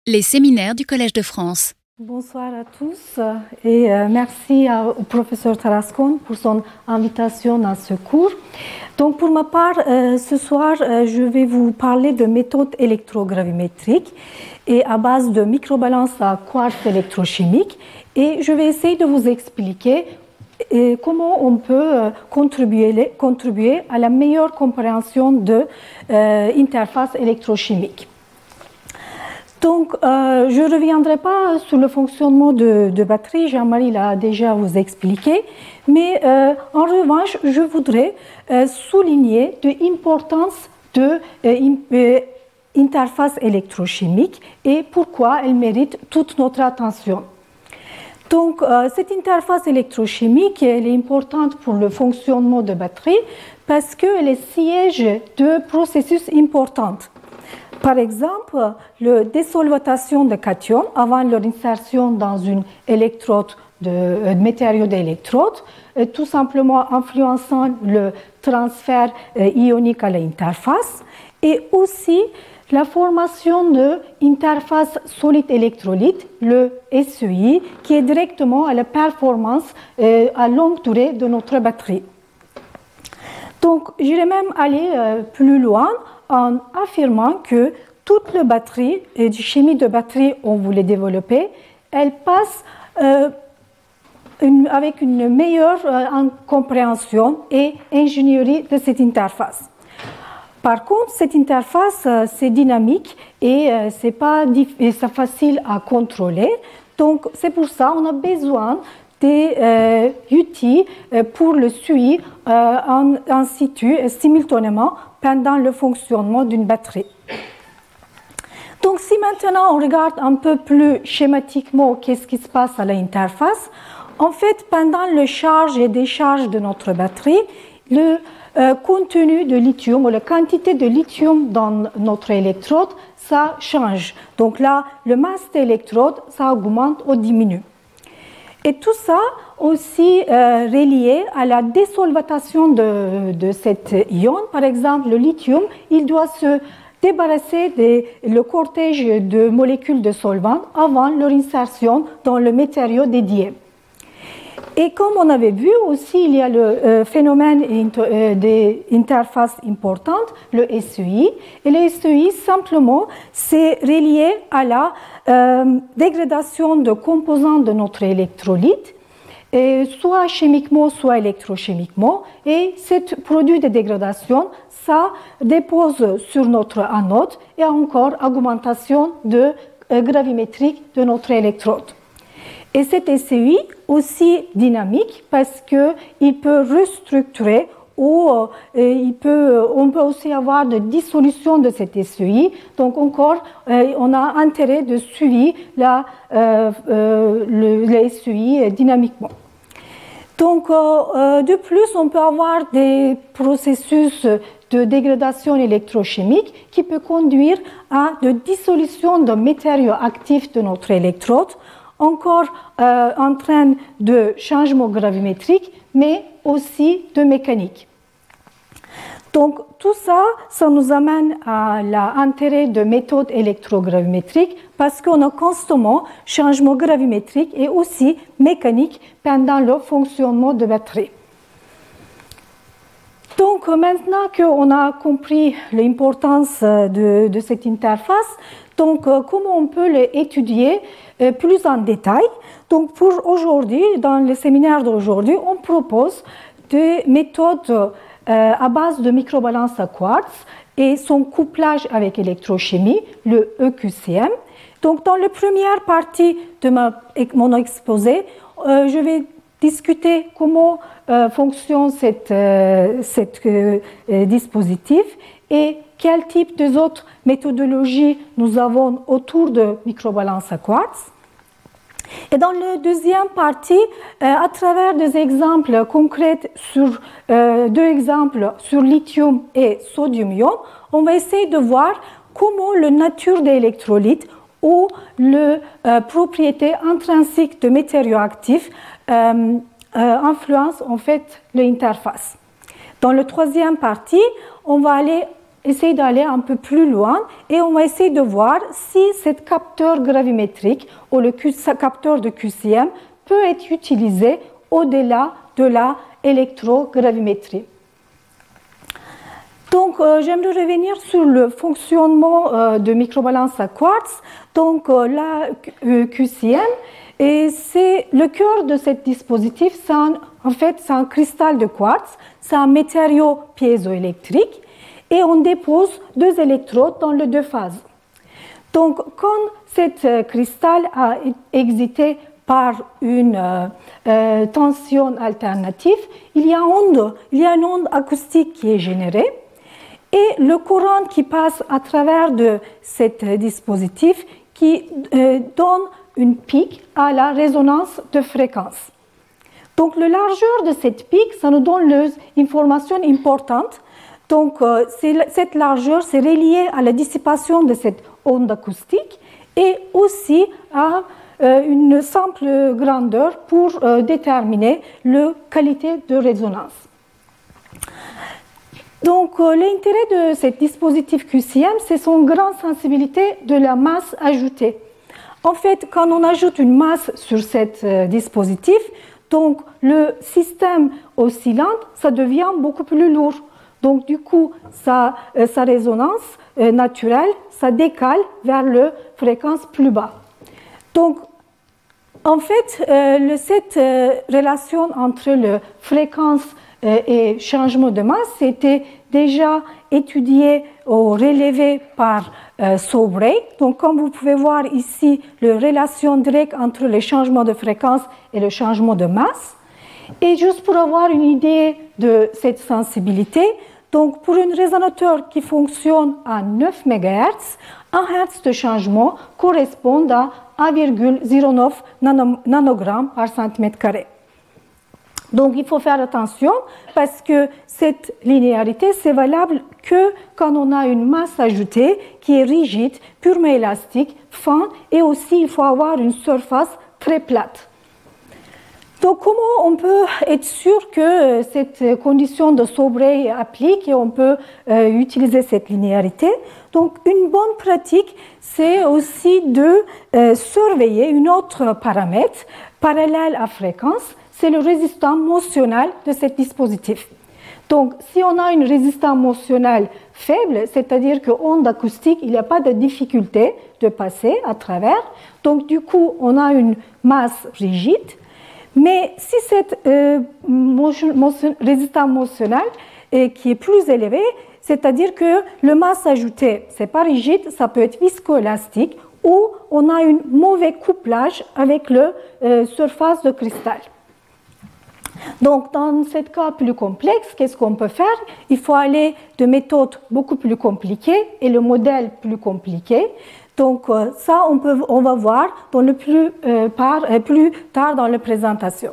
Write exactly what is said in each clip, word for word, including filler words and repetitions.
Les séminaires du Collège de France. Bonsoir à tous et euh, merci à, au professeur Tarascon pour son invitation à ce cours. Donc pour ma part, euh, ce soir, euh, je vais vous parler de méthodes électrogravimétriques et à base de microbalance à quartz électrochimique, et je vais essayer de vous expliquer euh, comment on peut euh, contribuer, contribuer à la meilleure compréhension de euh, interfaces électrochimiques. Donc, euh, je ne reviendrai pas sur le fonctionnement de, de batterie, Jean-Marie l'a déjà vous expliqué, mais euh, en revanche, je voudrais euh, souligner l'importance de euh, interface électrochimique et pourquoi elle mérite toute notre attention. Donc, euh, cette interface électrochimique, elle est importante pour le fonctionnement de batterie parce qu'elle est siège de processus importants. Par exemple, la désolvatation de cations avant leur insertion dans une électrode de, de matériau d'électrode, tout simplement influençant le transfert ionique à l'interface, et aussi la formation de l'interface solide-électrolyte, le S E I, qui est directement à la performance à longue durée de notre batterie. Donc, j'irais même aller plus loin en affirmant que toute la batterie, et de chimie de batterie, on voulait développer, elle passe euh, une, avec une meilleure euh, compréhension et ingénierie de cette interface. Par contre, cette interface, euh, c'est dynamique et euh, c'est pas c'est facile à contrôler. Donc, c'est pour ça qu'on a besoin des euh, outils euh, pour le suivi euh, en, en situ euh, simultanément pendant le fonctionnement d'une batterie. Donc, si maintenant on regarde un peu plus schématiquement qu'est-ce qui se passe à l'interface, en fait, pendant le charge et décharge de notre batterie, le euh, contenu de lithium ou la quantité de lithium dans notre électrode, ça change. Donc là, le masse d'électrode, ça augmente ou diminue. Et tout ça aussi euh, relié à la désolvatation de, de cet ion. Par exemple, le lithium, il doit se débarrasser du cortège de molécules de solvant avant leur insertion dans le matériau dédié. Et comme on avait vu aussi, il y a le euh, phénomène euh, des interfaces importantes, le S E I. Et le S E I, simplement, c'est relié à la euh, dégradation de composants de notre électrolyte, et soit chimiquement, soit électrochimiquement. Et ce produit de dégradation, ça dépose sur notre anode et encore augmentation de euh, gravimétrique de notre électrode. Et cet S E I aussi dynamique parce qu'il peut restructurer ou euh, il peut, on peut aussi avoir de dissolution de cet S E I. Donc encore, euh, on a intérêt de suivre la, euh, euh, le, le S E I dynamiquement. Donc euh, de plus, on peut avoir des processus de dégradation électrochimique qui peut conduire à de dissolution de matériaux actifs de notre électrode, encore euh, en train de changement gravimétrique, mais aussi de mécanique. Donc tout ça, ça nous amène à l'intérêt de méthodes électrogravimétriques parce qu'on a constamment changement gravimétrique et aussi mécanique pendant le fonctionnement de batterie. Donc maintenant qu'on a compris l'importance de, de cette interface, donc comment on peut l'étudier plus en détail. Donc pour aujourd'hui, dans le séminaire d'aujourd'hui, on propose des méthodes euh, à base de microbalance à quartz et son couplage avec électrochimie, le E Q C M. Donc dans la première partie de ma, mon exposé, euh, je vais discuter comment euh, fonctionne cet euh, euh, dispositif et quel type d'autres méthodologies nous avons autour de microbalance à quartz. Et dans la deuxième partie, euh, à travers des exemples concrets sur euh, deux exemples sur lithium et sodium-ion, on va essayer de voir comment la nature des électrolytes ou les euh, propriétés intrinsiques de matériaux actifs euh, euh, influencent en fait l'interface. Dans la troisième partie, on va aller essayer d'aller un peu plus loin et on va essayer de voir si cet capteur gravimétrique ou le capteur de Q C M peut être utilisé au-delà de la électrogravimétrie. Donc, euh, j'aimerais revenir sur le fonctionnement euh, de microbalance à quartz. Donc, euh, la euh, Q C M, et c'est le cœur de ce dispositif. C'est un, en fait, c'est un cristal de quartz, c'est un matériau piézoélectrique, et on dépose deux électrodes dans les deux phases. Donc, quand cet euh, cristal a excité par une euh, euh, tension alternative, il y a onde, il y a une onde acoustique qui est générée. Et le courant qui passe à travers de ce dispositif qui euh, donne une pique à la résonance de fréquence. Donc, la largeur de cette pique, ça nous donne une information importante. Donc, euh, cette largeur, c'est relié à la dissipation de cette onde acoustique et aussi à euh, une simple grandeur pour euh, déterminer la qualité de résonance. Donc, euh, l'intérêt de ce dispositif Q C M, c'est son grande sensibilité de la masse ajoutée. En fait, quand on ajoute une masse sur ce euh, dispositif, donc le système oscillant, ça devient beaucoup plus lourd. Donc, du coup, sa, euh, sa résonance euh, naturelle, ça décale vers la fréquence plus bas. Donc, en fait, euh, le, cette euh, relation entre la fréquence et changement de masse, c'était déjà étudié ou relevé par euh, Sobray. Donc, comme vous pouvez voir ici, la relation directe entre le changement de fréquence et le changement de masse. Et juste pour avoir une idée de cette sensibilité, donc pour un résonateur qui fonctionne à neuf mégahertz, un hertz de changement correspond à un virgule zéro neuf nanogramme par centimètre carré. Donc, il faut faire attention parce que cette linéarité, c'est valable que quand on a une masse ajoutée qui est rigide, purement élastique, fin, et aussi il faut avoir une surface très plate. Donc, comment on peut être sûr que cette condition de Sobray applique et on peut euh, utiliser cette linéarité? Donc, une bonne pratique, c'est aussi de euh, surveiller un autre paramètre parallèle à fréquence, c'est le résistant motionnel de ce dispositif. Donc, si on a une résistance motionnelle faible, c'est-à-dire qu'onde acoustique, il n'y a pas de difficulté de passer à travers, donc du coup, on a une masse rigide, mais si cette euh, motion, motion, résistance motionnelle est, qui est plus élevée, c'est-à-dire que le masse ajoutée, ce n'est pas rigide, ça peut être viscoélastique, ou on a un mauvais couplage avec la euh, surface de cristal. Donc, dans ce cas plus complexe, qu'est-ce qu'on peut faire? Il faut aller de méthodes beaucoup plus compliquées et le modèle plus compliqué. Donc, ça, on, peut, on va voir dans le plus, euh, par, euh, plus tard dans la présentation.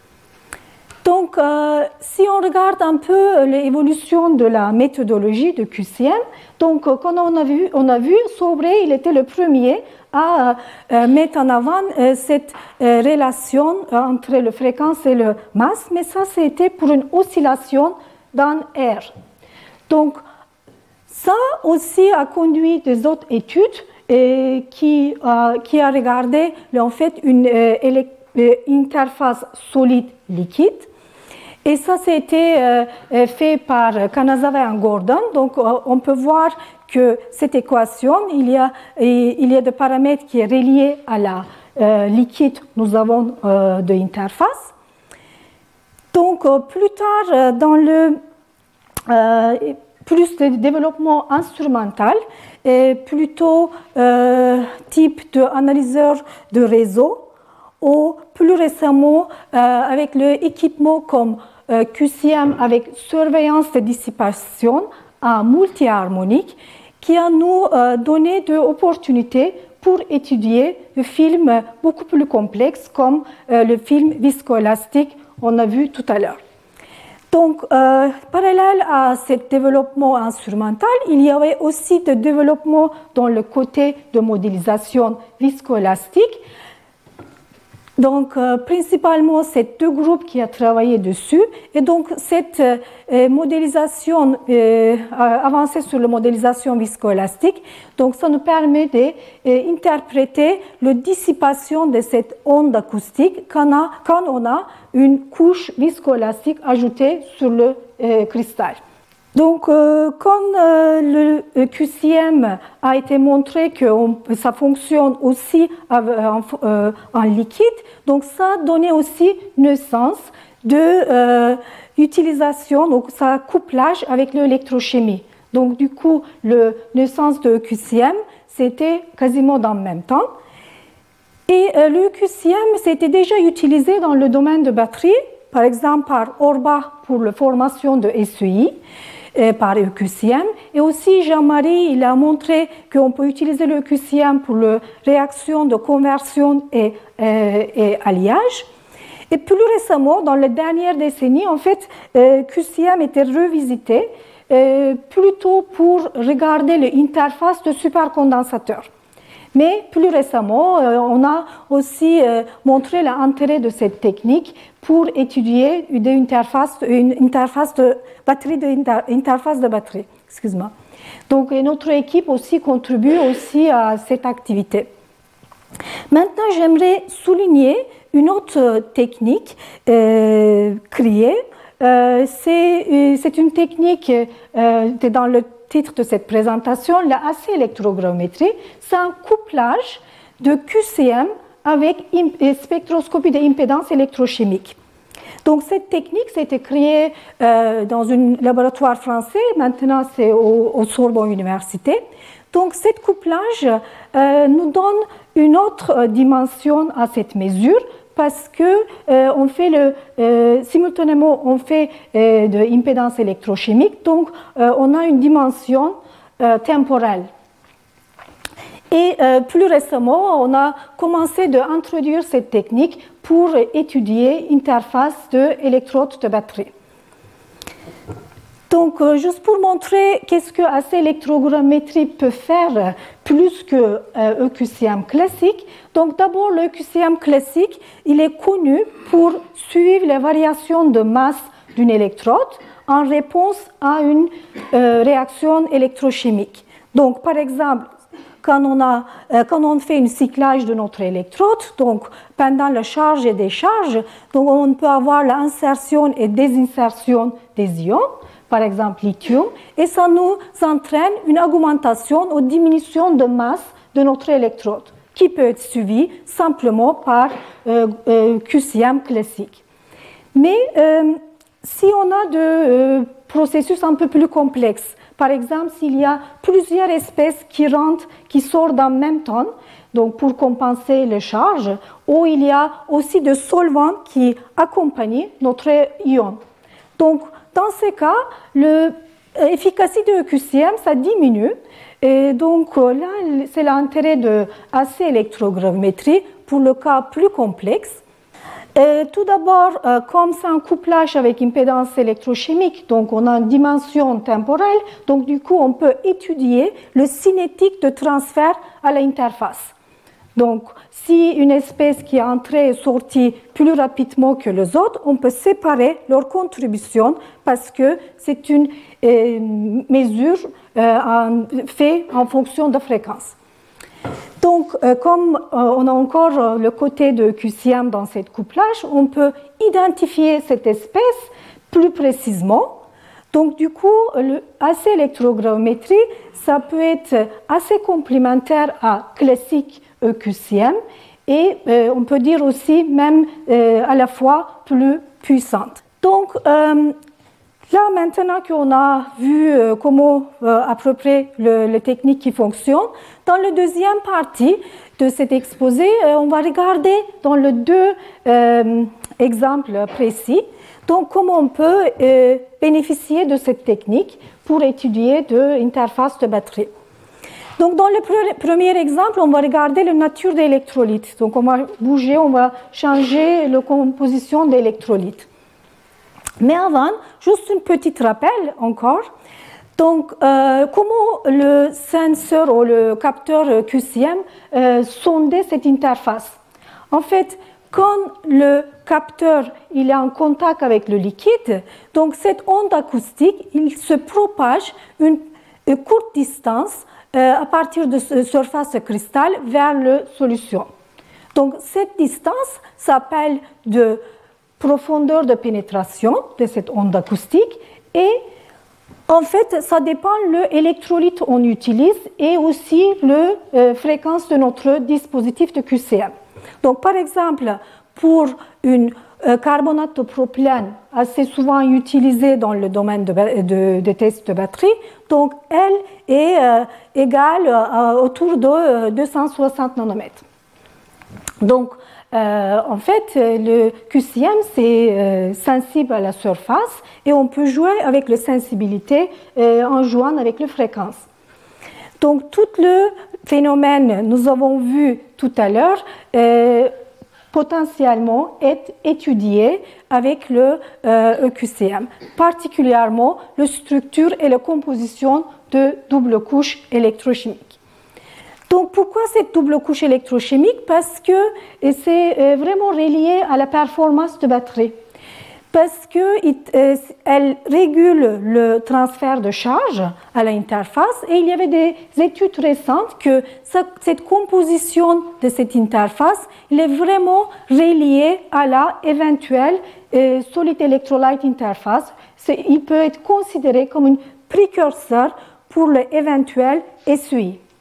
Donc, euh, si on regarde un peu l'évolution de la méthodologie de Q C M, donc, quand on a vu, on a vu Sobray, il était le premier à euh, mettre en avant euh, cette euh, relation entre la fréquence et la masse, mais ça, c'était pour une oscillation dans R. Donc, ça aussi a conduit des autres études euh, qui, euh, qui a regardé en fait une euh, interface solide-liquide. Et ça, c'était euh, fait par Kanazawa et Gordon. Donc, euh, on peut voir que cette équation, il y a, il y a des paramètres qui sont reliés à la euh, liquide, nous avons euh, de l'interface. Donc, euh, plus tard, euh, dans le euh, plus de développement instrumental, et plutôt euh, type d'analyseur de réseau, ou plus récemment euh, avec l'équipement comme euh, Q C M avec surveillance de dissipation en multi-harmonique, qui a nous euh, donné de opportunités pour étudier des films beaucoup plus complexes comme euh, le film viscoélastique, on a vu tout à l'heure. Donc, euh, parallèle à ce développement instrumental, il y avait aussi des développements dans le côté de modélisation viscoélastique. Donc, euh, principalement, c'est deux groupes qui ont travaillé dessus. Et donc, cette euh, modélisation, euh, avancée sur la modélisation viscoélastique, donc ça nous permet d'interpréter euh, la dissipation de cette onde acoustique quand on a, quand on a une couche viscoélastique ajoutée sur le euh, cristal. Donc, euh, quand euh, le Q C M a été montré que on, ça fonctionne aussi en, euh, en liquide, donc ça a donné aussi naissance de euh, utilisation, donc ça couplage avec l'électrochimie. Donc, du coup, la naissance de Q C M, c'était quasiment dans le même temps. Et euh, le Q C M, c'était déjà utilisé dans le domaine de batterie, par exemple par Orbach pour la formation de S E I. Par le Q C M. Et aussi, Jean-Marie, il a montré qu'on peut utiliser le Q C M pour la réaction de conversion et, et, et alliage. Et plus récemment, dans les dernières décennies, en fait, euh, Q C M était revisité euh, plutôt pour regarder l'interface de supercondensateur. Mais plus récemment, euh, on a aussi euh, montré l'intérêt de cette technique pour étudier une interface, une interface de batterie, de inter, interface de batterie. Excuse-moi. Donc, notre équipe aussi contribue aussi à cette activité. Maintenant, j'aimerais souligner une autre technique euh, créée. Euh, c'est, c'est une technique euh, dans le titre de cette présentation, la A C électrogrammétrie, c'est un couplage de Q C M avec spectroscopie d'impédance électrochimique. Donc cette technique, c'était créée euh, dans un laboratoire français, maintenant c'est au, au Sorbonne Université. Donc ce couplage euh, nous donne une autre dimension à cette mesure, parce que euh, on fait le, euh, simultanément on fait euh, de l'impédance électrochimique, donc euh, on a une dimension euh, temporelle. Et euh, plus récemment, on a commencé d'introduire cette technique pour étudier l'interface de électrodes de batterie. Donc, euh, juste pour montrer qu'est-ce que A C électrogrammétrie peut faire plus que euh, E Q C M classique. Donc, d'abord, le E Q C M classique, il est connu pour suivre les variations de masse d'une électrode en réponse à une euh, réaction électrochimique. Donc, par exemple, quand on, a, euh, quand on fait un cyclage de notre électrode, donc pendant la charge et décharge, donc on peut avoir l'insertion et désinsertion des ions, par exemple lithium, et ça nous entraîne une augmentation ou diminution de masse de notre électrode, qui peut être suivie simplement par euh, euh, Q C M classique. Mais euh, si on a des euh, processus un peu plus complexes, par exemple s'il y a plusieurs espèces qui rentrent, qui sortent en même temps, donc pour compenser les charges, ou il y a aussi des solvants qui accompagnent notre ion. Donc, dans ces cas, l'efficacité de Q C M, ça diminue. Et donc là, c'est l'intérêt de A C électrogrammétrie pour le cas plus complexe. Et tout d'abord, comme c'est un couplage avec impédance électrochimique, donc on a une dimension temporelle, donc du coup on peut étudier le cinétique de transfert à l'interface. Donc, si une espèce qui est entrée et sortie plus rapidement que les autres, on peut séparer leur contribution parce que c'est une euh, mesure euh, faite en fonction de fréquence. Donc, euh, comme euh, on a encore euh, le côté de Q C M dans cette couplage, on peut identifier cette espèce plus précisément. Donc, du coup, le A C électrogrammétrie, ça peut être assez complémentaire à classique E Q C M et euh, on peut dire aussi même euh, à la fois plus puissante. Donc, euh, là, maintenant qu'on a vu euh, comment euh, à peu près le, les techniques qui fonctionnent, dans la deuxième partie de cet exposé, euh, on va regarder dans les deux euh, exemples précis, donc comment on peut euh, bénéficier de cette technique pour étudier de l'interface de batterie. Donc, dans le premier exemple, on va regarder la nature des électrolytes. Donc, on va bouger, on va changer la composition des électrolytes. Mais avant, juste un petit rappel encore. Donc, euh, comment le senseur ou le capteur Q C M euh, sondait cette interface? En fait, quand le capteur il est en contact avec le liquide, donc cette onde acoustique, il se propage une, une courte distance euh, à partir de la surface de cristal vers la solution. Donc cette distance s'appelle de profondeur de pénétration de cette onde acoustique et en fait, ça dépend de l'électrolyte qu'on utilise et aussi la euh, fréquence de notre dispositif de Q C M. Donc, par exemple, pour une euh, carbonate de propylène assez souvent utilisée dans le domaine de, de, de tests de batterie, donc elle est euh, égale euh, autour de euh, deux cent soixante nanomètres. Donc, euh, en fait, le Q C M, c'est euh, sensible à la surface et on peut jouer avec la sensibilité euh, en jouant avec les fréquences. Donc, tout le phénomène, nous avons vu tout à l'heure, euh, potentiellement est étudié avec le euh, E Q C M, particulièrement la structure et la composition de double couche électrochimique. Donc, pourquoi cette double couche électrochimique? Parce que c'est vraiment relié à la performance de batterie. Parce qu'elle régule le transfert de charge à l'interface et il y avait des études récentes que cette composition de cette interface elle est vraiment reliée à la éventuelle solid electrolyte interface. Il peut être considéré comme un précurseur pour l'éventuel S U I.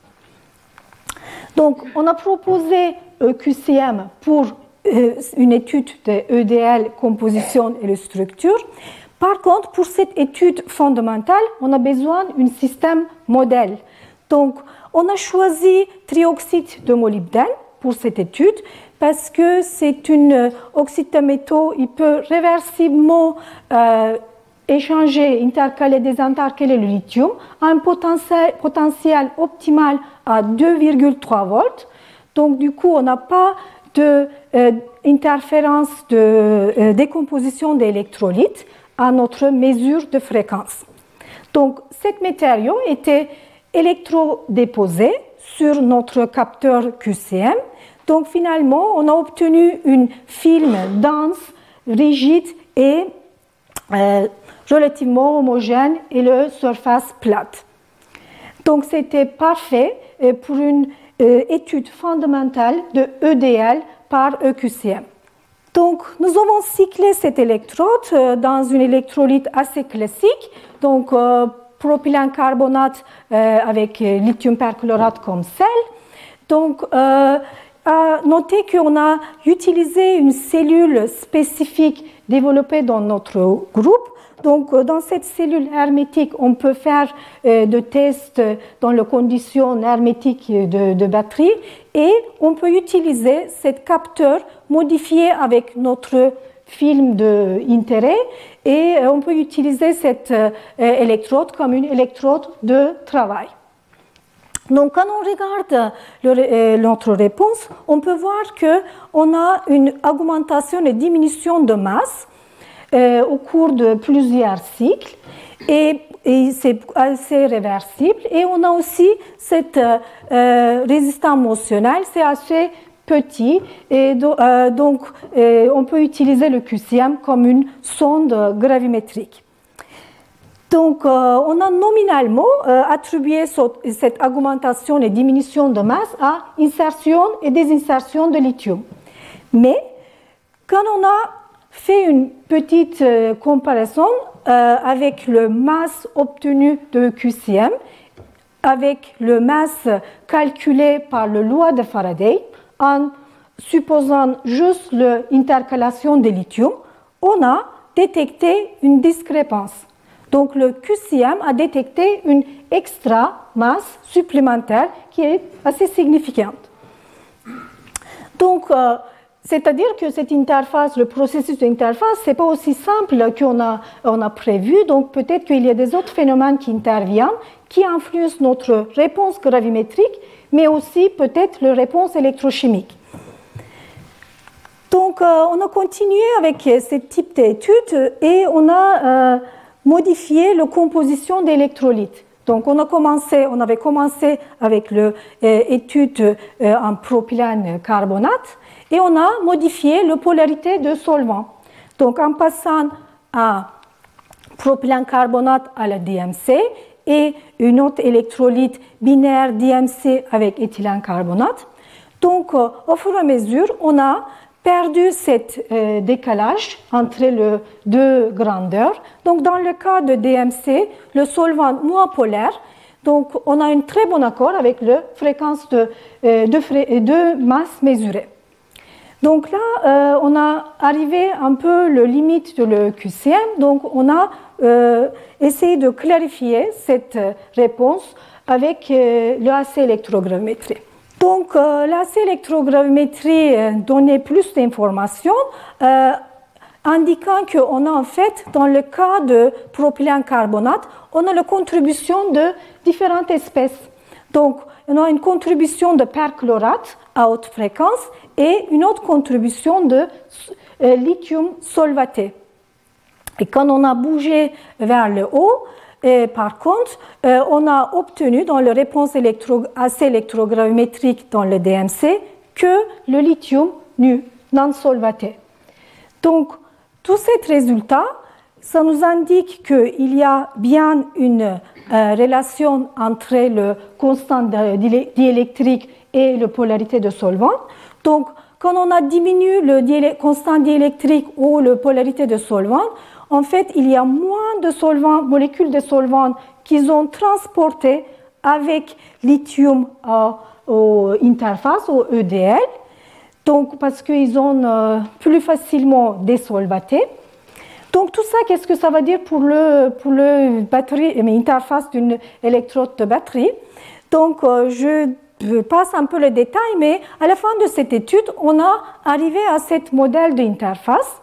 Donc, on a proposé E Q C M pour euh, une étude de E D L, composition et de structure. Par contre, pour cette étude fondamentale, on a besoin d'un système modèle. Donc, on a choisi trioxyde de molybdène pour cette étude parce que c'est une oxyde de métaux, il peut réversiblement euh, échanger, intercaler, désintercaler le lithium à un potentiel, potentiel optimal à deux virgule trois volts. Donc, du coup, on n'a pas d'interférence de, euh, de euh, décomposition d'électrolytes à notre mesure de fréquence. Donc, cet matériau était électrodéposé sur notre capteur Q C M. Donc, finalement, on a obtenu une film dense, rigide et euh, relativement homogène et la surface plate. Donc, c'était parfait pour une euh, étude fondamentale de E D L par E Q C M. Donc, nous avons cyclé cette électrode euh, dans une électrolyte assez classique, donc euh, propylène carbonate euh, avec lithium perchlorate comme sel. Donc, euh, à noter qu'on a utilisé une cellule spécifique développée dans notre groupe. Donc, dans cette cellule hermétique, on peut faire euh, des tests dans les conditions hermétiques de, de batterie et on peut utiliser ce capteur modifié avec notre film d'intérêt et euh, on peut utiliser cette euh, électrode comme une électrode de travail. Donc, quand on regarde le, euh, notre réponse, on peut voir qu'on a une augmentation et diminution de masse Euh, au cours de plusieurs cycles et, et c'est assez réversible et on a aussi cette euh, résistance motionnelle, c'est assez petit et do, euh, donc euh, on peut utiliser le Q C M comme une sonde gravimétrique. Donc euh, on a nominalement euh, attribué cette augmentation et diminution de masse à insertion et désinsertion de lithium. Mais quand on a fait une petite euh, comparaison euh, avec le masse obtenu de Q C M, avec le masse calculé par la loi de Faraday, en supposant juste l'intercalation de lithium, on a détecté une discrépance. Donc le Q C M a détecté une extra masse supplémentaire qui est assez significante. Donc, euh, c'est-à-dire que cette interface, le processus d'interface, ce n'est pas aussi simple qu'on a, on a prévu. Donc, peut-être qu'il y a des autres phénomènes qui interviennent, qui influencent notre réponse gravimétrique, mais aussi peut-être la réponse électrochimique. Donc, euh, on a continué avec ce type d'études et on a euh, modifié la composition d'électrolytes. Donc on a commencé, on avait commencé avec l'étude euh, en propylène carbonate et on a modifié la polarité de solvant. Donc en passant à propylène carbonate à la D M C et une autre électrolyte binaire D M C avec éthylène carbonate. Donc euh, au fur et à mesure, on a perdu ce euh, décalage entre les deux grandeurs. Donc dans le cas de D M C, le solvant moins polaire, donc on a un très bon accord avec la fréquence de, euh, de, de masse mesurée. Donc là, euh, on a arrivé un peu le limite de le Q C M, donc on a euh, essayé de clarifier cette réponse avec euh, l'A C électrogramétrie. Donc euh, l'A C électrogramétrie euh, donnait plus d'informations, euh, indiquant qu'on a en fait, dans le cas de propylène carbonate, on a la contribution de différentes espèces. Donc, on a une contribution de perchlorate à haute fréquence et une autre contribution de euh, lithium solvaté. Et quand on a bougé vers le haut, et par contre, euh, on a obtenu dans la réponse électro, A C électrogramétrique dans le D M C que le lithium nu, non solvaté. Donc, tous ces résultats, ça nous indique qu'il y a bien une euh, relation entre le constant diélectrique et la polarité de solvant. Donc, quand on a diminué le constant diélectrique ou la polarité de solvant, en fait, il y a moins de solvants, molécules de solvant qu'ils ont transportées avec lithium euh, aux interfaces, au E D L, donc parce qu'ils ont euh, plus facilement désolvaté. Donc tout ça, qu'est-ce que ça veut dire pour le, pour le batterie, mais interface d'une électrode de batterie? Donc euh, je passe un peu le détail, mais à la fin de cette étude, on a arrivé à ce modèle d'interface.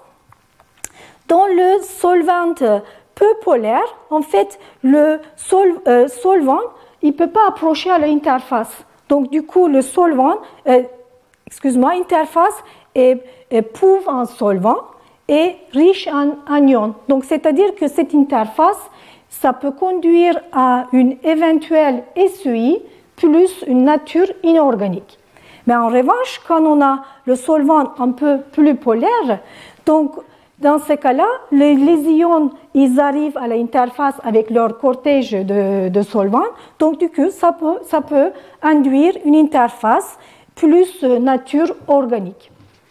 Dans le solvant peu polaire, en fait, le sol, euh, solvant, il ne peut pas approcher à l'interface. Donc du coup, le solvant, euh, excuse-moi, interface est, est pauvre en solvant et riche en anions. Donc, c'est-à-dire que cette interface, ça peut conduire à une éventuelle S E I plus une nature inorganique. Mais en revanche, quand on a le solvant un peu plus polaire, donc dans ce cas-là, les, les ions, ils arrivent à l'interface avec leur cortège de, de solvants. Donc, du coup, ça peut, ça peut induire une interface plus nature organique.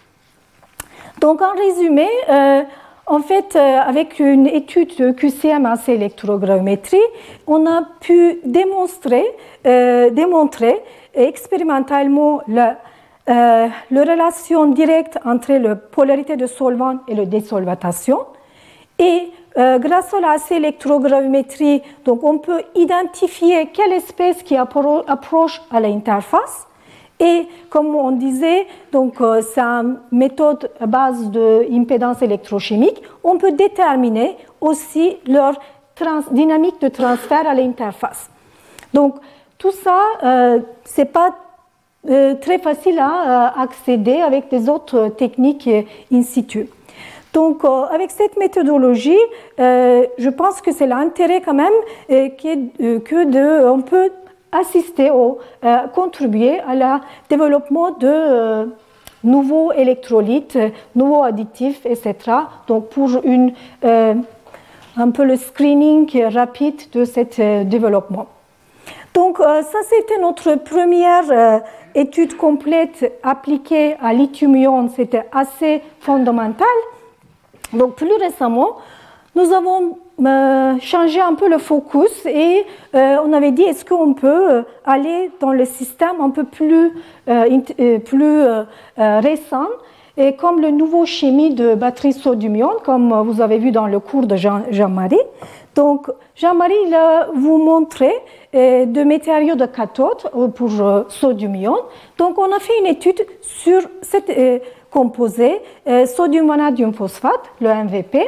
Donc, en résumé, euh, en fait, euh, avec une étude de Q C M A C électrogramétrie, on a pu démontrer, euh, démontrer expérimentalement la, euh, la relation directe entre la polarité de solvant et la désolvatation. Et euh, grâce à la C électrogramétrie, donc on peut identifier quelle espèce qui appro- approche à l'interface. Et comme on disait, donc euh, c'est une méthode à base d'impédance électrochimique. On peut déterminer aussi leur trans- dynamique de transfert à l'interface. Donc tout ça, euh, c'est pas euh, très facile à euh, accéder avec des autres techniques euh, in situ. Donc, euh, avec cette méthodologie, euh, je pense que c'est l'intérêt quand même euh, que, que de, on peut assister ou euh, contribuer à la développement de euh, nouveaux électrolytes, nouveaux additifs, et cetera. Donc, pour une, euh, un peu le screening rapide de ce euh, développement. Donc, euh, ça, c'était notre première euh, étude complète appliquée à lithium-ion. C'était assez fondamental. Donc, plus récemment, nous avons euh, changé un peu le focus et euh, on avait dit est-ce qu'on peut aller dans le système un peu plus, euh, plus euh, récent, et comme le nouveau chimie de batterie sodium-ion, comme vous avez vu dans le cours de Jean, Jean-Marie. Donc, Jean-Marie, il a vous montré euh, de matériaux de cathode pour euh, sodium-ion. Donc, on a fait une étude sur cette euh, composé euh, sodium-vanadium phosphate, le M V P.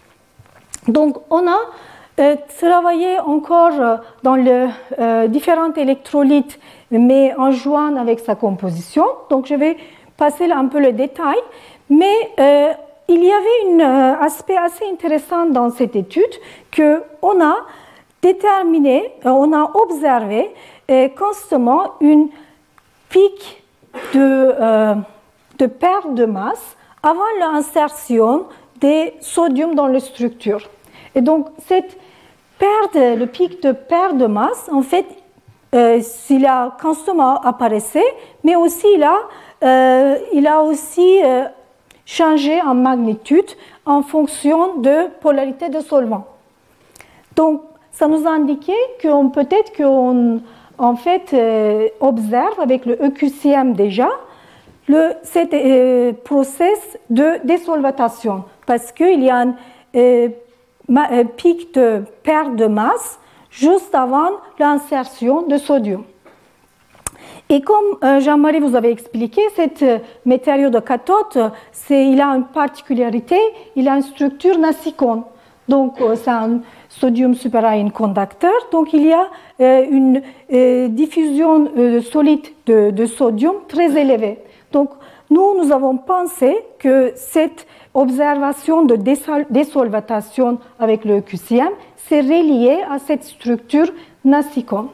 Donc, on a euh, travaillé encore euh, dans les euh, différents électrolytes, mais en jouant avec sa composition. Donc, je vais passer un peu le détail, mais euh, il y avait un euh, aspect assez intéressant dans cette étude, qu'on a déterminé, on a observé euh, constamment une pic de, euh, de perte de masse avant l'insertion des sodium dans la structure. Et donc, cette perte, le pic de perte de masse, en fait, euh, il a constamment apparaissait, mais aussi il a, euh, il a aussi euh, changé en magnitude en fonction de polarité de solvant. Donc, ça nous a indiqué qu'on peut-être qu'on en fait euh, observe avec le E Q C M déjà le cet euh, process de désolvatation, parce qu'il y a un euh, ma, euh, pic de perte de masse juste avant l'insertion de sodium. Et comme euh, Jean-Marie vous avait expliqué, cette euh, matériau de cathode, c'est, il a une particularité, il a une structure nacicone. Donc, euh, c'est un sodium superion conducteur. Donc, il y a euh, une euh, diffusion euh, solide de, de sodium très élevée. Donc, nous, nous avons pensé que cette observation de désolvatation avec le Q C M, c'est relié à cette structure nacicone.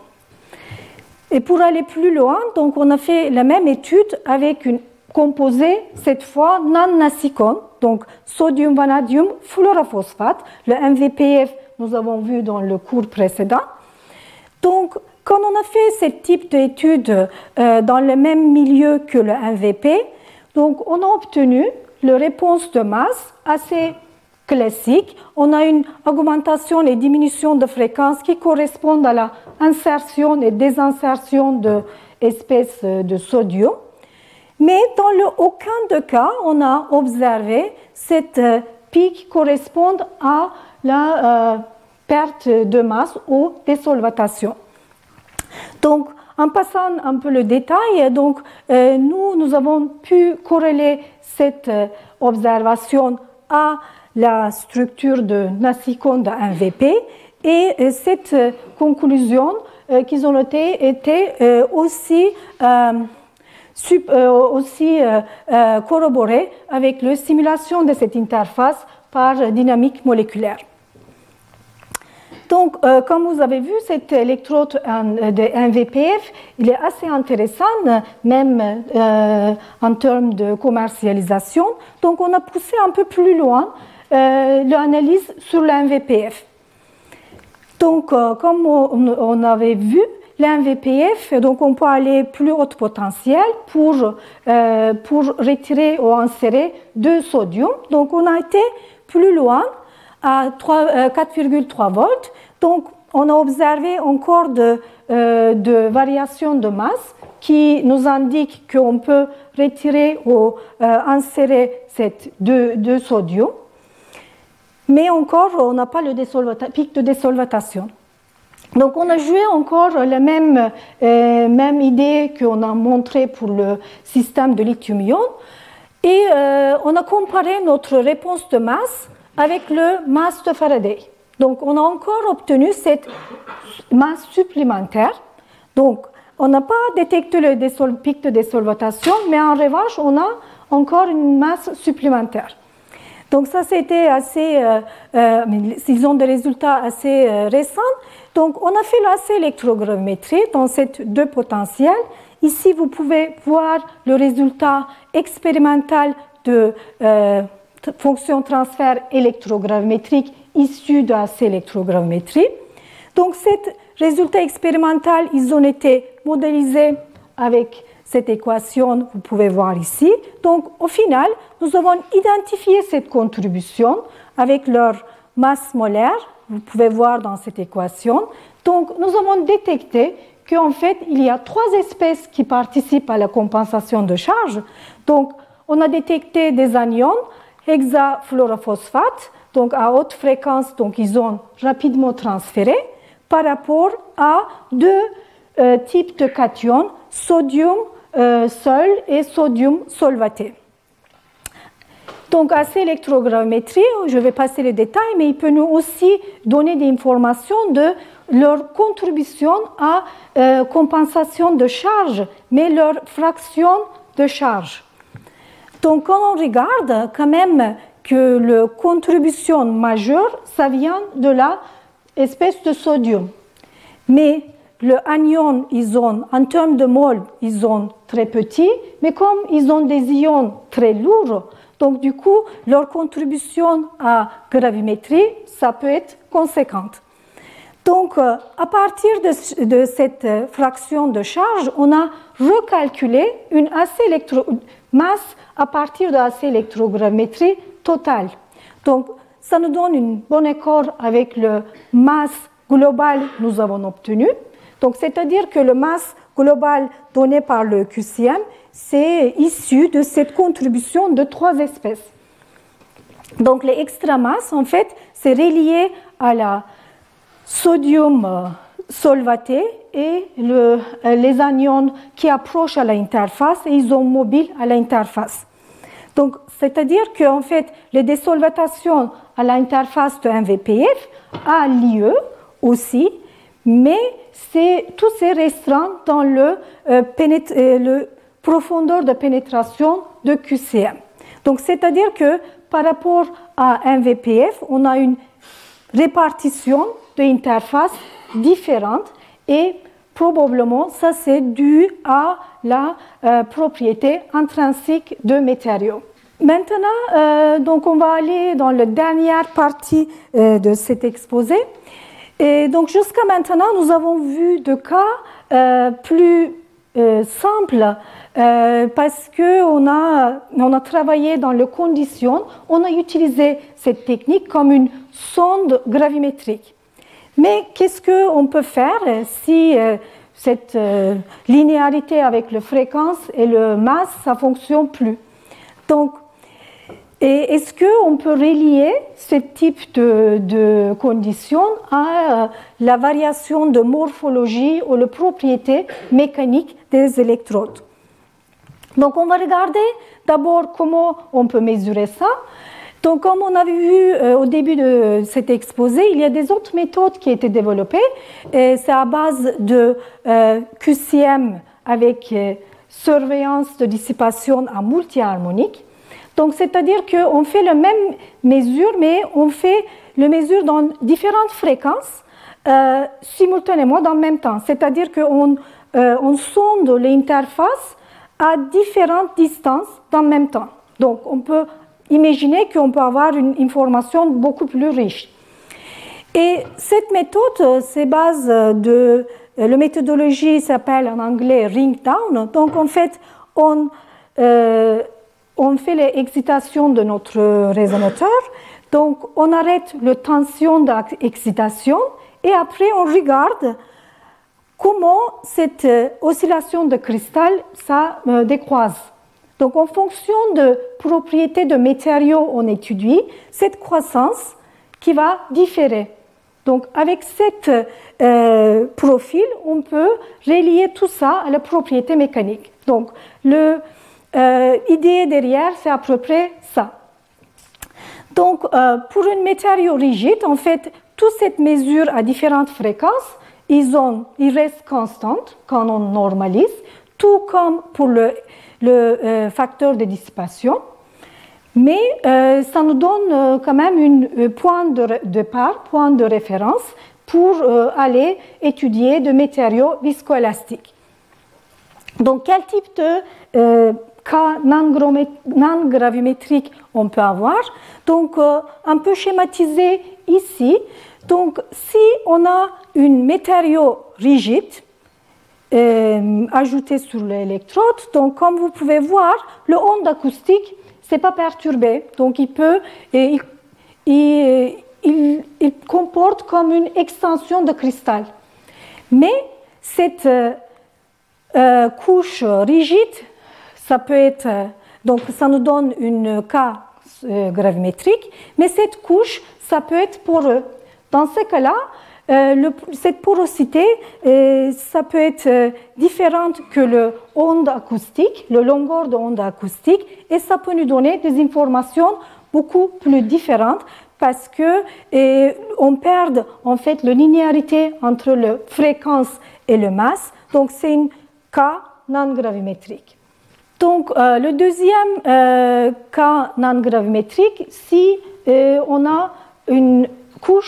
Et pour aller plus loin, donc on a fait la même étude avec une composé, cette fois non-nacicone, donc sodium vanadium fluorophosphate, le M V P F, nous avons vu dans le cours précédent. Donc, quand on a fait ce type d'étude euh, dans le même milieu que le M V P, donc on a obtenu la réponse de masse assez classique. On a une augmentation et diminution de fréquence qui correspondent à la insertion et désinsertion d'espèces de sodium. Mais dans le, aucun des cas, on a observé cette euh, pic correspond à la euh, perte de masse ou désolvatation. Donc, en passant un peu le détail, donc, euh, nous, nous avons pu corréler cette euh, observation à la structure de nacicone de M V P et euh, cette euh, conclusion euh, qu'ils ont été, été euh, aussi, euh, sub, euh, aussi euh, euh, corroborée avec la simulation de cette interface par dynamique moléculaire. Donc, euh, comme vous avez vu, cet électrode de M V P F, il est assez intéressant, même euh, en termes de commercialisation. Donc, on a poussé un peu plus loin euh, l'analyse sur le M V P F. Donc, euh, comme on, on avait vu, le M V P F, donc on peut aller plus haut potentiel pour, euh, pour retirer ou insérer deux sodium. Donc, on a été plus loin à quatre virgule trois volts. Donc, on a observé encore de, euh, de variations de masse qui nous indiquent qu'on peut retirer ou euh, insérer ces deux, deux sodium. Mais encore, on n'a pas le pic de désolvatation. Donc, on a joué encore la même, euh, même idée qu'on a montré pour le système de lithium-ion. Et euh, on a comparé notre réponse de masse avec le masse de Faraday. Donc, on a encore obtenu cette masse supplémentaire. Donc, on n'a pas détecté le pic de désolvatation, mais en revanche, on a encore une masse supplémentaire. Donc, ça, c'était assez... Euh, euh, ils ont des résultats assez euh, récents. Donc, on a fait la électrogrammétrie dans ces deux potentiels. Ici, vous pouvez voir le résultat expérimental de... Euh, fonction transfert électrogrammétrique issue de la électrogrammétrie. Donc, ces résultats expérimentaux, ils ont été modélisés avec cette équation, vous pouvez voir ici. Donc, au final, nous avons identifié cette contribution avec leur masse molaire, vous pouvez voir dans cette équation. Donc, nous avons détecté qu'en fait, il y a trois espèces qui participent à la compensation de charge. Donc, on a détecté des anions hexafluorophosphate, donc à haute fréquence, donc ils ont rapidement transféré par rapport à deux euh, types de cations, sodium euh, seul et sodium solvaté. Donc à cette électrogrammétrie, je vais passer les détails, mais il peut nous aussi donner des informations de leur contribution à euh, compensation de charge, mais leur fraction de charge. Donc, quand on regarde, quand même, que la contribution majeure, ça vient de la espèces de sodium. Mais le anion, ils ont, en termes de mol, ils sont très petits, mais comme ils ont des ions très lourds, donc du coup, leur contribution à gravimétrie, ça peut être conséquente. Donc, à partir de, de cette fraction de charge, on a recalculé une A C électro, masse à partir de A C électrogravimétrie totale. Donc, ça nous donne une bonne accord avec le masse globale que nous avons obtenu. Donc, c'est-à-dire que le masse global donné par le Q C M, c'est issu de cette contribution de trois espèces. Donc, les extramasses, en fait, c'est relié à la sodium solvaté et le, les anions qui approchent à l'interface et ils sont mobiles à l'interface. Donc, c'est-à-dire qu'en fait, les désolvations à l'interface de M V P F a lieu aussi, mais c'est, tout c'est restreint dans le, euh, pénét- euh, le profondeur de pénétration de Q C M. Donc, c'est-à-dire que par rapport à M V P F, on a une répartition d'interfaces différentes et probablement ça c'est dû à la euh, propriété intrinsèque de matériaux. Maintenant, euh, donc on va aller dans la dernière partie euh, de cet exposé. Et donc jusqu'à maintenant, nous avons vu des cas euh, plus euh, simples euh, parce qu'on a, on a travaillé dans les conditions, on a utilisé cette technique comme une sonde gravimétrique. Mais qu'est-ce qu'on peut faire si euh, cette euh, linéarité avec la fréquence et le masse, ça ne fonctionne plus? Donc, et est-ce qu'on peut relier ce type de, de conditions à euh, la variation de morphologie ou la propriété mécanique des électrodes? Donc, on va regarder d'abord comment on peut mesurer ça. Donc, comme on avait vu euh, au début de cet exposé, il y a des autres méthodes qui ont été développées. C'est à base de euh, Q C M avec euh, surveillance de dissipation à multi-harmonique. Donc, c'est-à-dire qu'on fait la même mesure, mais on fait la mesure dans différentes fréquences euh, simultanément dans le même temps. C'est-à-dire qu'on euh, on sonde l'interface à différentes distances dans le même temps. Donc, on peut imaginer qu'on peut avoir une information beaucoup plus riche. Et cette méthode se base de... La méthodologie s'appelle en anglais ring down. Donc, en fait, on... Euh, on fait l'excitation de notre résonateur, donc on arrête la tension d'excitation et après on regarde comment cette oscillation de cristal ça décroise. Donc en fonction de propriétés de matériaux on étudie, cette croissance qui va différer. Donc avec ce euh, profil, on peut relier tout ça à la propriété mécanique. Donc le Euh, idée derrière, c'est à peu près ça. Donc, euh, pour un matériau rigide, en fait, toute cette mesure à différentes fréquences, ils, ont, ils restent constantes quand on normalise, tout comme pour le, le euh, facteur de dissipation. Mais euh, ça nous donne euh, quand même un point de départ, point de référence pour euh, aller étudier des matériaux viscoélastiques. Donc, quel type de euh, cas non gravimétrique on peut avoir? Donc, euh, un peu schématisé ici. Donc, si on a un matériau rigide euh, ajouté sur l'électrode, donc comme vous pouvez voir, le onde acoustique c'est pas perturbé. Donc, il peut, il, il, il, il comporte comme une extension de cristal. Mais cette euh, euh, couche rigide, ça peut être, donc ça nous donne une cas euh, gravimétrique, mais cette couche, ça peut être poreux. Dans ce cas-là, euh, le, cette porosité, euh, ça peut être euh, différente que le onde acoustique, le longueur de onde acoustique, et ça peut nous donner des informations beaucoup plus différentes parce que euh, on perd en fait la linéarité entre la fréquence et le masse. Donc c'est un cas non gravimétrique. Donc, euh, le deuxième euh, cas non gravimétrique, si euh, on a une couche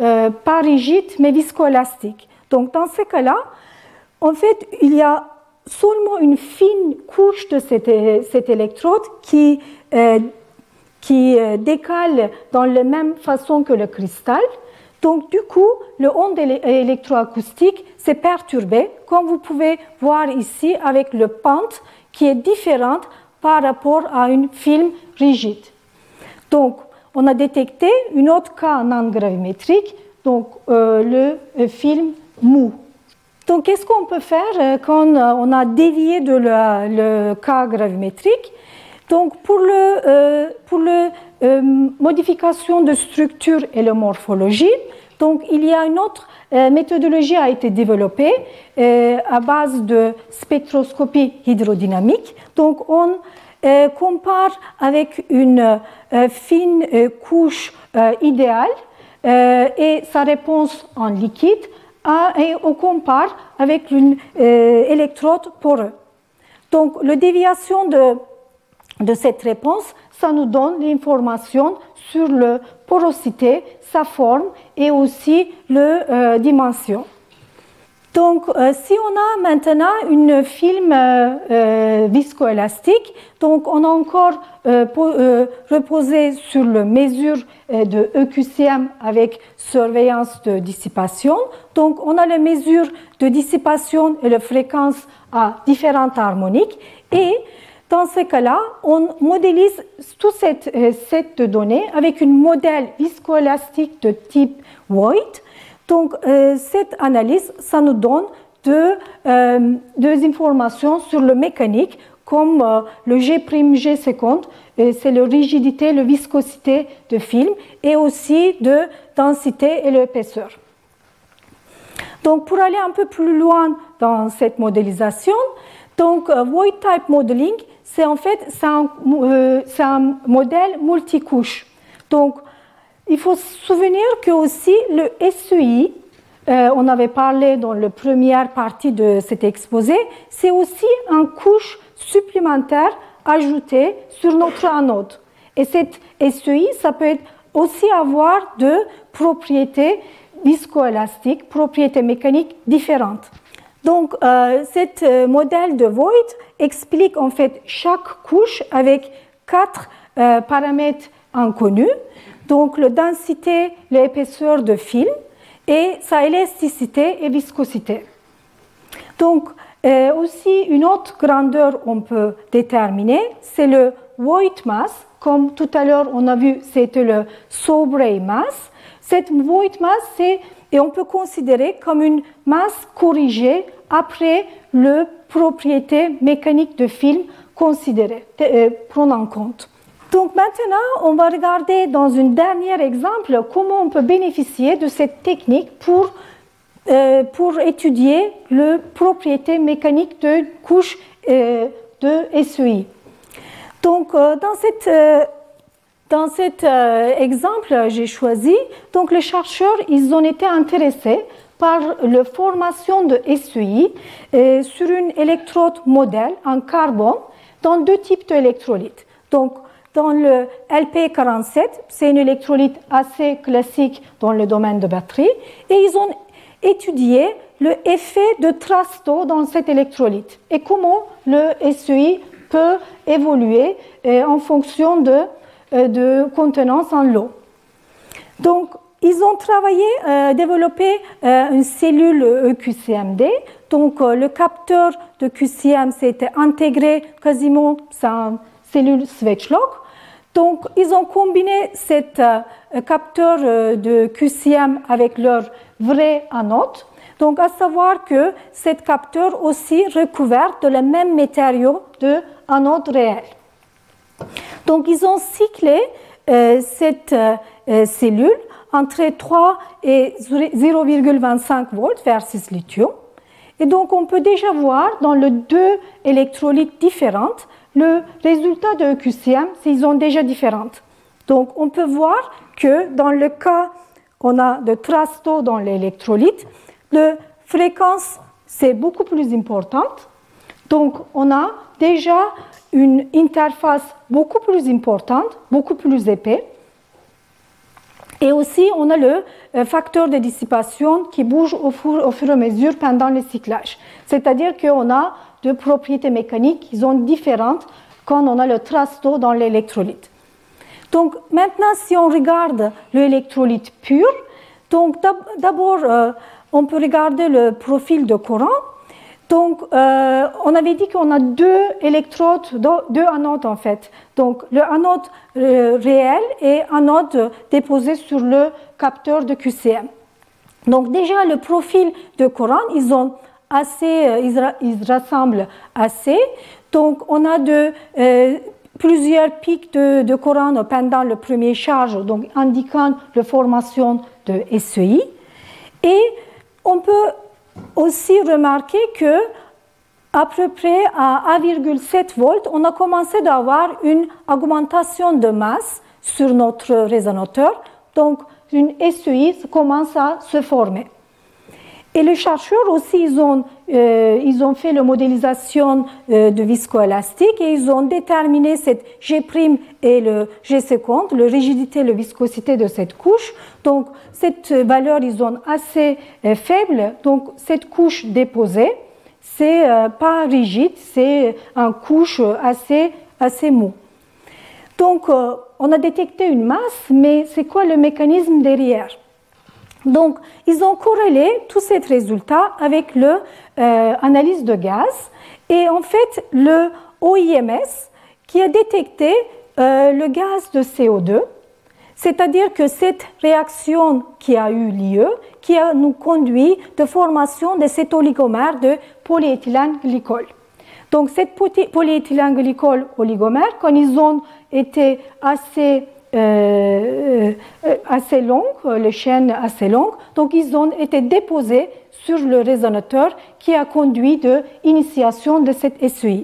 euh, pas rigide mais viscoélastique. Donc dans ce cas-là, en fait, il y a seulement une fine couche de cette, cette électrode qui, euh, qui euh, décale dans la même façon que le cristal. Donc, du coup, le onde électroacoustique s'est perturbé, comme vous pouvez voir ici avec le pente qui est différente par rapport à une film rigide. Donc, on a détecté un autre cas non gravimétrique, donc euh, le, le film mou. Donc, qu'est-ce qu'on peut faire quand on a dévié de la, le cas gravimétrique? Donc, pour le, euh, pour le euh, modification de structure et la morphologie, donc il y a une autre euh, méthodologie a été développée euh, à base de spectroscopie hydrodynamique. Donc, on euh, compare avec une euh, fine euh, couche euh, idéale euh, et sa réponse en liquide, à, et on compare avec une euh, électrode poreuse. Donc, la déviation de de cette réponse, ça nous donne l'information sur la porosité, sa forme et aussi la euh, dimension. Donc, euh, si on a maintenant une film euh, euh, viscoélastique, donc on a encore euh, euh, reposé sur la mesure euh, de E Q C M avec surveillance de dissipation. Donc, on a la mesure de dissipation et la fréquence à différentes harmoniques et dans ce cas-là, on modélise tout cette set de données avec un modèle viscoélastique de type Voigt. Donc, euh, cette analyse, ça nous donne de, euh, des informations sur le mécanique, comme euh, le G' G seconde, c'est la rigidité, la viscosité de film, et aussi de densité et l'épaisseur. Donc, pour aller un peu plus loin dans cette modélisation, donc euh, Voigt type modeling, c'est en fait c'est un, euh, c'est un modèle multicouche. Donc, il faut se souvenir que aussi le S E I, euh, on avait parlé dans la première partie de cet exposé, c'est aussi une couche supplémentaire ajoutée sur notre anode. Et cette S E I, ça peut aussi avoir de propriétés viscoélastiques, propriétés mécaniques différentes. Donc, euh, ce modèle de Voigt explique en fait chaque couche avec quatre euh, paramètres inconnus. Donc, la densité, l'épaisseur de film et sa élasticité et viscosité. Donc, euh, aussi une autre grandeur on peut déterminer, c'est le Voigt mass. Comme tout à l'heure on a vu, c'était le Sobrey mass. Cette Voigt mass, c'est et on peut considérer comme une masse corrigée après la propriété mécanique de film considérée, euh, prendre en compte. Donc maintenant, on va regarder dans un dernier exemple comment on peut bénéficier de cette technique pour, euh, pour étudier la propriété mécanique de couche euh, de S E I. Donc euh, dans cette euh, Dans cet euh, exemple, j'ai choisi, donc les chercheurs, ils ont été intéressés par la formation de S E I euh, sur une électrode modèle en carbone dans deux types d'électrolytes. Donc, dans le L P quarante-sept, c'est une électrolyte assez classique dans le domaine de batterie, et ils ont étudié l'effet de trace d'eau dans cet électrolyte et comment le S E I peut évoluer euh, en fonction de de contenance en l'eau. Donc, ils ont travaillé, euh, développé euh, une cellule E Q C M D. Donc, euh, le capteur de Q C M s'était intégré quasiment dans une cellule Swetchlock. Donc, ils ont combiné cet euh, capteur euh, de Q C M avec leur vrai anode. Donc, à savoir que cet capteur aussi recouvert de le même matériau de anode réel. Donc, ils ont cyclé euh, cette euh, cellule entre trois et zéro virgule vingt-cinq volts versus lithium. Et donc, on peut déjà voir dans les deux électrolytes différents, le résultat de E Q C M, ils sont déjà différents. Donc, on peut voir que dans le cas, on a de traces d'eau dans l'électrolyte, la fréquence, c'est beaucoup plus importante. Donc, on a déjà une interface beaucoup plus importante, beaucoup plus épais. Et aussi, on a le facteur de dissipation qui bouge au fur, au fur et à mesure pendant le cyclage. C'est-à-dire qu'on a deux propriétés mécaniques qui sont différentes quand on a le trace d'eau dans l'électrolyte. Donc maintenant, si on regarde l'électrolyte pur, donc d'abord, euh, on peut regarder le profil de courant. Donc, euh, on avait dit qu'on a deux électrodes, deux anodes en fait. Donc, le anode euh, réel et anode déposé sur le capteur de Q C M. Donc, déjà, le profil de courant, ils ont assez, ils, ils rassemblent assez. Donc, on a de, euh, plusieurs pics de, de courant pendant le premier charge, donc indiquant la formation de S E I. Et on peut aussi remarquer que à peu près à un virgule sept volts, on a commencé d'avoir une augmentation de masse sur notre résonateur. Donc, une S E I commence à se former. Et les chercheurs aussi, ils ont, euh, ils ont fait la modélisation euh, de viscoélastique et ils ont déterminé cette G' et le G seconde, la rigidité et la viscosité de cette couche. Donc, cette valeur, ils ont assez euh, faible. Donc, cette couche déposée, c'est euh, pas rigide, c'est une couche assez, assez mou. Donc, euh, on a détecté une masse, mais c'est quoi le mécanisme derrière? Donc, ils ont corrélé tous ces résultats avec l'analyse euh, de gaz. Et en fait, le O I M S qui a détecté euh, le gaz de C O deux, c'est-à-dire que cette réaction qui a eu lieu, qui a nous conduit de formation de cet oligomère de polyéthylène glycol. Donc, cette polyéthylène glycol oligomère, quand ils ont été assez Euh, assez longues, les chaînes assez longues, donc ils ont été déposés sur le résonateur qui a conduit de l'initiation de cette S E I.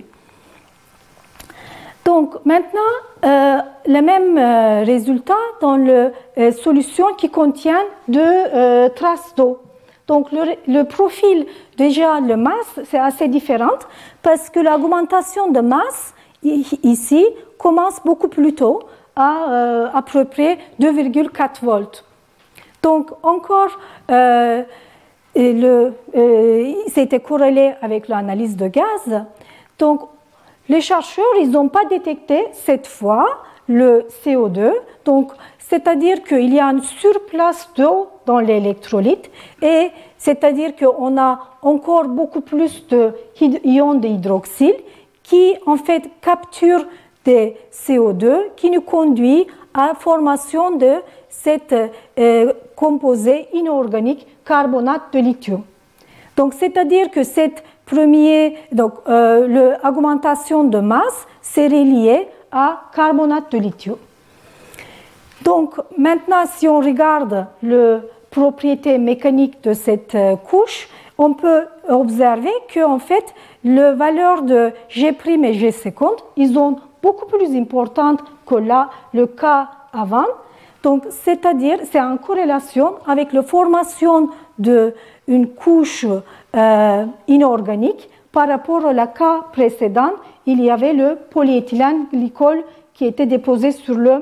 Donc maintenant, euh, le même euh, résultat dans la euh, solution qui contient de euh, traces d'eau. Donc le, le profil, déjà le masse, c'est assez différent parce que l'augmentation de masse ici commence beaucoup plus tôt, à euh, à peu près deux virgule quatre volts. Donc encore, euh, le, euh, c'était corrélé avec l'analyse de gaz. Donc les chercheurs, ils n'ont pas détecté cette fois le C O deux. Donc c'est-à-dire qu'il y a une surplace d'eau dans l'électrolyte et c'est-à-dire qu'on a encore beaucoup plus d'ions de hydroxyle qui en fait capturent des C O deux qui nous conduit à la formation de cette euh, composé inorganique carbonate de lithium. Donc, c'est-à-dire que cette première donc, euh, l'augmentation de masse serait liée à carbonate de lithium. Donc, maintenant, si on regarde la propriété mécanique de cette euh, couche, on peut observer qu'en fait, les valeurs de G' et G seconde, ils ont beaucoup plus importante que là, le cas avant. Donc, c'est-à-dire, c'est en corrélation avec la formation d'une couche euh, inorganique par rapport au cas précédent. Il y avait le polyéthylène glycol qui était déposé sur le,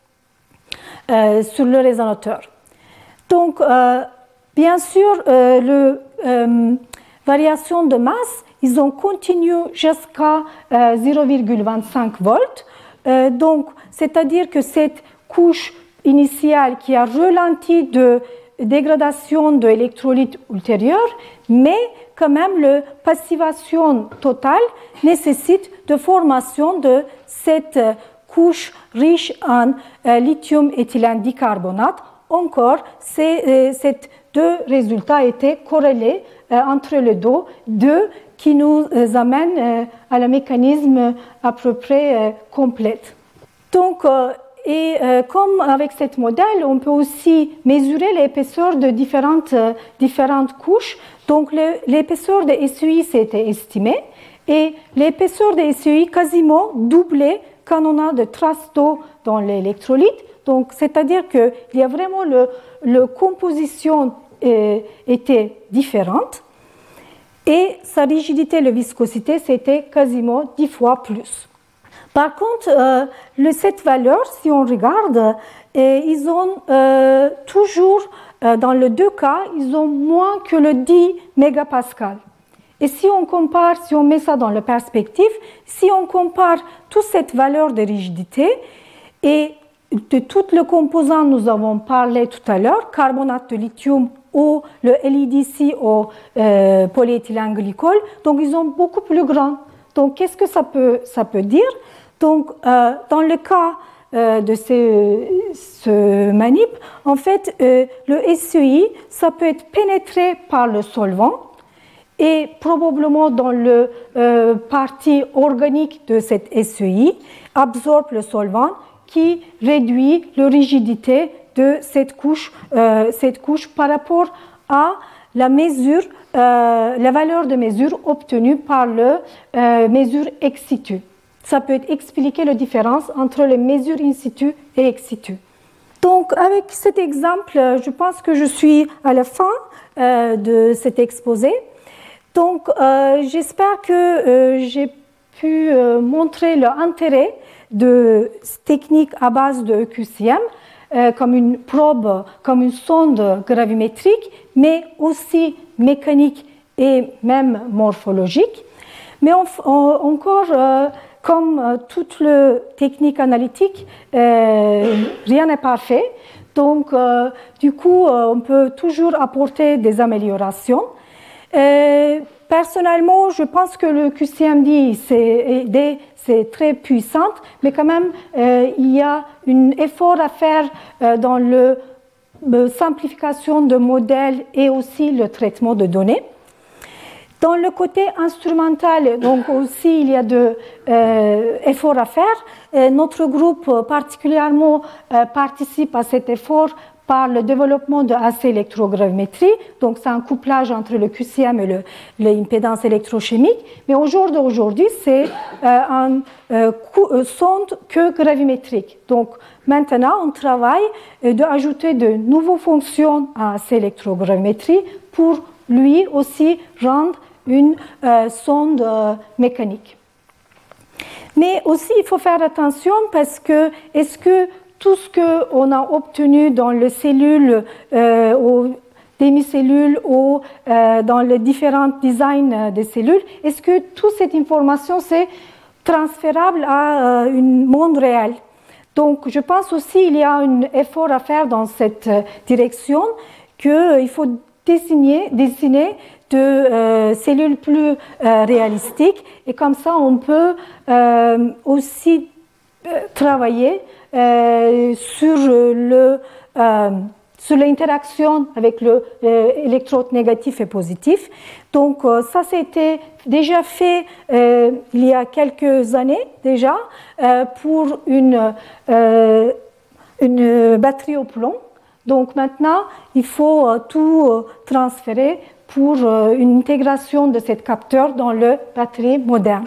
euh, sur le résonateur. Donc, euh, bien sûr, euh, le euh, variation de masse, ils ont continué jusqu'à euh, zéro virgule vingt-cinq volts. Euh, donc, c'est-à-dire que cette couche initiale qui a ralenti de dégradation de l'électrolyte ultérieure, mais quand même la passivation totale nécessite de formation de cette couche riche en euh, lithium-éthylène dicarbonate. Encore, ces, euh, ces deux résultats étaient corrélés euh, entre les deux qui nous euh, amène euh, à un mécanisme à peu près euh, complet. Donc, euh, et euh, comme avec ce modèle, on peut aussi mesurer l'épaisseur de différentes, euh, différentes couches. Donc, l'épaisseur de S E I s'était estimée et l'épaisseur de S E I quasiment doublée quand on a des traces d'eau dans l'électrolyte. Donc, c'est-à-dire qu'il y a vraiment le, le composition euh, était différente et sa rigidité et la viscosité, c'était quasiment dix fois plus. Par contre, euh, le, cette valeur, si on regarde, et ils ont euh, toujours, euh, dans les deux cas, ils ont moins que le dix mégapascal. Et si on compare, si on met ça dans la perspective, si on compare toute cette valeur de rigidité et de toutes les composants nous avons parlé tout à l'heure, carbonate de lithium ou le L I D C au euh, polyéthylène-glycol, donc ils sont beaucoup plus grands. Donc qu'est-ce que ça peut, ça peut dire? Donc euh, dans le cas euh, de ces, ce manip, en fait euh, le S E I, ça peut être pénétré par le solvant et probablement dans le euh, partie organique de cette S E I absorbe le solvant qui réduit la rigidité de cette couche, euh, cette couche par rapport à la mesure, euh, la valeur de mesure obtenue par la euh, mesure ex situ. Ça peut expliquer la différence entre les mesures in situ et ex situ. Donc avec cet exemple, je pense que je suis à la fin euh, de cet exposé. Donc euh, j'espère que euh, j'ai pu euh, montrer l'intérêt de techniques à base de E Q C M, euh, comme une probe, comme une sonde gravimétrique, mais aussi mécanique et même morphologique. Mais on, on, encore, euh, comme euh, toutes les techniques analytiques, euh, rien n'est parfait. Donc, euh, du coup, euh, on peut toujours apporter des améliorations. Euh, personnellement, je pense que le Q C M D, c'est c'est très puissant, mais quand même, euh, il y a un effort à faire euh, dans la euh, simplification de modèles et aussi le traitement de données. Dans le côté instrumental, donc aussi, il y a de euh, efforts à faire. Et notre groupe particulièrement euh, participe à cet effort par le développement de A C électrogravimétrie. Donc, c'est un couplage entre le Q C M et l'impédance électrochimique. Mais au jour d'aujourd'hui, c'est euh, un euh, euh, sonde que gravimétrique. Donc, maintenant, on travaille euh, d'ajouter de nouvelles fonctions à A C électrogravimétrie pour lui aussi rendre une euh, sonde euh, mécanique. Mais aussi, il faut faire attention parce que est-ce que tout ce qu'on a obtenu dans les cellules, euh, ou demi-cellules ou euh, dans les différents designs des cellules, est-ce que toute cette information c'est transférable à euh, un monde réel? Donc, je pense aussi qu'il y a un effort à faire dans cette direction, qu'il euh, faut dessiner, dessiner de euh, cellules plus euh, réalistiques et comme ça on peut euh, aussi euh, travailler euh, sur le euh, sur l'interaction avec l'électrode négatif et positif. Donc euh, ça c'était déjà fait euh, il y a quelques années déjà euh, pour une, euh, une batterie au plomb. Donc maintenant il faut euh, tout euh, transférer pour une intégration de cet capteur dans le batterie moderne.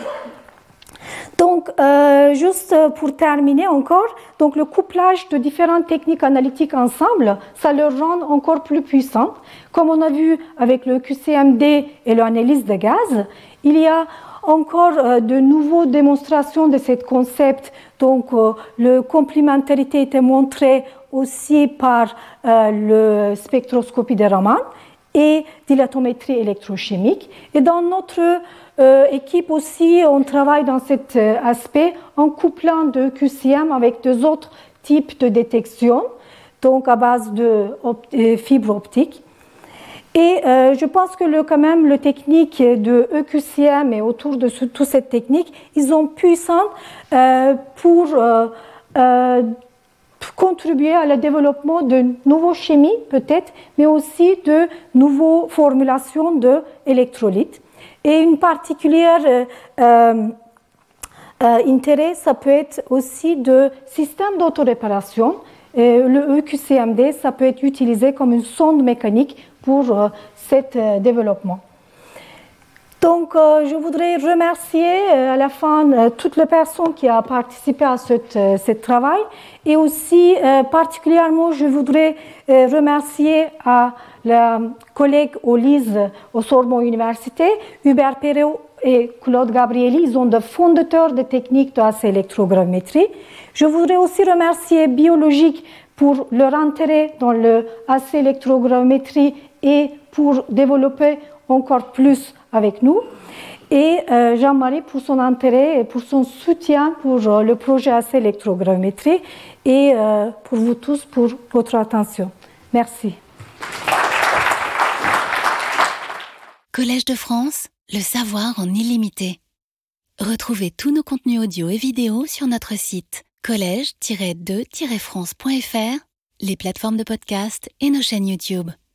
Donc, euh, juste pour terminer encore, donc le couplage de différentes techniques analytiques ensemble, ça le rend encore plus puissant. Comme on a vu avec le Q C M D et l'analyse de gaz, il y a encore euh, de nouvelles démonstrations de ce concept. Donc, euh, la complémentarité était montrée aussi par euh, le spectroscopie de Raman et dilatométrie électrochimique. Et dans notre euh, équipe aussi, on travaille dans cet euh, aspect en couplant de Q C M avec deux autres types de détection, donc à base de op fibres optiques. Et euh, je pense que le, quand même, le technique de E Q C M et autour de ce, toute cette technique, ils sont puissants euh, pour euh, euh, contribuer à le développement de nouvelles chimies peut-être, mais aussi de nouvelles formulations d'électrolytes. Et une particulière euh, euh, intérêt, ça peut être aussi de système d'autoréparation. Le E Q C M D, ça peut être utilisé comme une sonde mécanique pour euh, cet euh, développement. Donc, euh, je voudrais remercier euh, à la fin euh, toutes les personnes qui ont participé à ce euh, travail et aussi euh, particulièrement, je voudrais euh, remercier à la collègue Olise au Sorbonne Université, Hubert Perrault et Claude Gabrieli, ils sont des fondateurs de techniques de A C électrogrammétrie. Je voudrais aussi remercier Biologique pour leur intérêt dans le A C électrogrammétrie et pour développer encore plus avec nous. Et euh, Jean-Marie pour son intérêt et pour son soutien pour euh, le projet A C électrogrammétrie et euh, pour vous tous pour votre attention. Merci. Collège de France, le savoir en illimité. Retrouvez tous nos contenus audio et vidéo sur notre site collège tiret de tiret france point f r, les plateformes de podcast et nos chaînes YouTube.